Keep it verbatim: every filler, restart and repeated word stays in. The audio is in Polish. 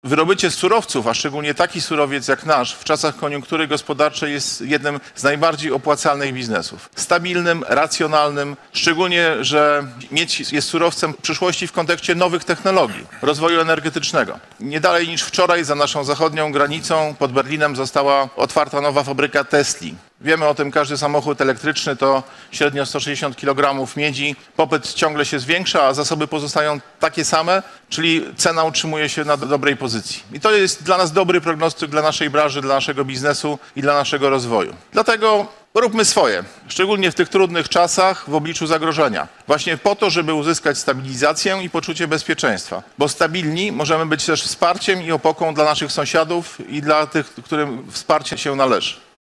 Wydobycie z surowców, a szczególnie taki surowiec jak nasz, w czasach koniunktury gospodarczej jest jednym z najbardziej opłacalnych biznesów. Stabilnym, racjonalnym, szczególnie, że miedź jest surowcem przyszłości w kontekście nowych technologii, rozwoju energetycznego. Nie dalej niż wczoraj za naszą zachodnią granicą pod Berlinem została otwarta nowa fabryka Tesli. Wiemy o tym, każdy samochód elektryczny to średnio sto sześćdziesiąt kilogramów miedzi. Popyt ciągle się zwiększa, a zasoby pozostają takie same, czyli cena utrzymuje się na dobrej pozycji. I to jest dla nas dobry prognostyk dla naszej branży, dla naszego biznesu i dla naszego rozwoju. Dlatego róbmy swoje, szczególnie w tych trudnych czasach w obliczu zagrożenia. Właśnie po to, żeby uzyskać stabilizację i poczucie bezpieczeństwa. Bo stabilni możemy być też wsparciem i opoką dla naszych sąsiadów i dla tych, którym wsparcie się należy.